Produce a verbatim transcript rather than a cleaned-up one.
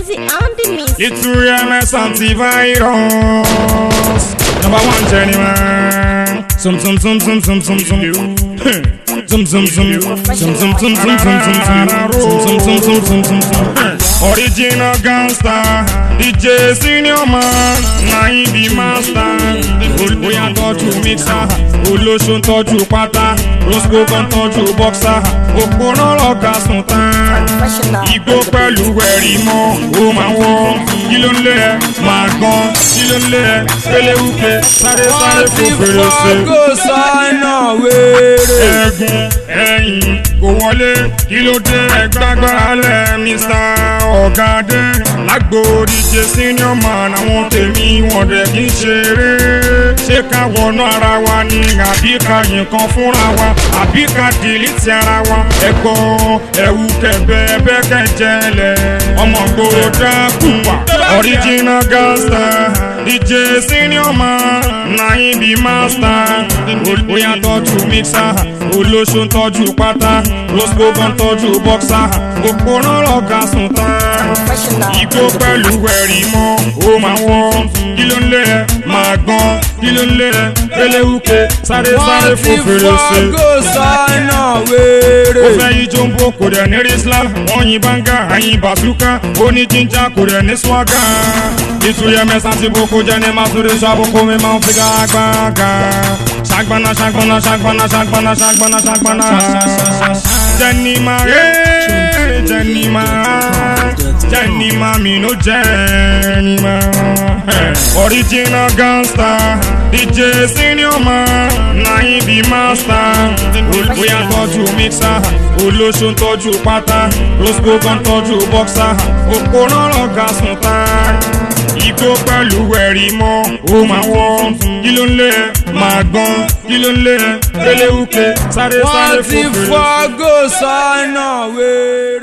Easy on the mix. Little M S antivirus. Number one gentleman. Some some some some some some some. Zum zum zum zum zum zum zum zum zum zum zum zum zum zum zum. Original gangster, D J senior man, na him be master. Oya tọ́jú mixer, olóṣùn tọ́jú pátá, Roscoe kan tọ́jú boxer, òpónà lọ́gà sùn tán. Igbó pẹ̀lú ẹ̀rí mọ́, ó máa wọ́, kí ló ń lé ẹ, máa gan, kí ló ń lé ẹ, péléwúke, sáré sáré fún fèrèsé. Kò sọ́nà wéré. Ẹ̀gún ẹ̀yìn kò wọlé, kí ló dé ẹgbàgbára lẹ̀ mister Ọ̀gádé. Lágbo D J senior man, àwọn tèmi wọ́n dẹ̀ kí n ṣeré. Ṣé ká wọnú ara wa ni àbí ká yìnkan fúnra wa àbí ká dìlítì ara wa? Ẹ̀gbọ́n ẹ̀wù kẹ̀bẹ́ ẹ̀bẹ́ kẹ̀jẹ̀lẹ̀ ọmọ gbòòrò dákú wà. Original gangster D J senior man, na him be master. Oya tọ́jú mixer, olóṣùn tọ́jú pátá, Roscoe kan tọ́jú boxer, òpónà lọ́gà sùn tán. Igbó pẹ̀lú ẹ̀rí mọ́, ó máa wọ́, kí ló ń lé ẹ, máa gan, kí ló ń lé ẹ, péléwúke, sáré sáré fún fèrèsé. Kò sọ́nà wéré. Ó fẹ́ yí jombo kò dẹ̀ ní rísílà, wọ́n yin banga, àyin bazooka, ó ní jíjà kò dẹ̀ ní swaga. Ìtúyẹ mẹ́sàn tí boko jẹ́ ní Masure ṣàbùkù mi máa ń fi gbàgbàgà. Ṣàgbọ́nà ṣàgbọ́nà ṣàgbọ́nà ṣàgbọ́nà ṣàgbọ́nà ṣàgbọ́nà. Jẹ́nìmá rẹ̀ jẹ́nìmá jẹ́nìmá mi ló jẹ́nìmá. Original gangster D J senior man, na him be master. Oya tọ́jú mixer, olóṣùn tọ́jú pátá, Roscoe kan tọ́jú boxer, òpónà lọ́gà sùn tán. Igbó pẹ̀lú ẹ̀rí mọ́, ó máa wọ́, kí ló ń lé ẹ, máa gan, kí ló ń lé ẹ, péléwúke, sáré sáré fún fèrèsé. Wọ́n ti fọ́ kò sọ́nà wéré.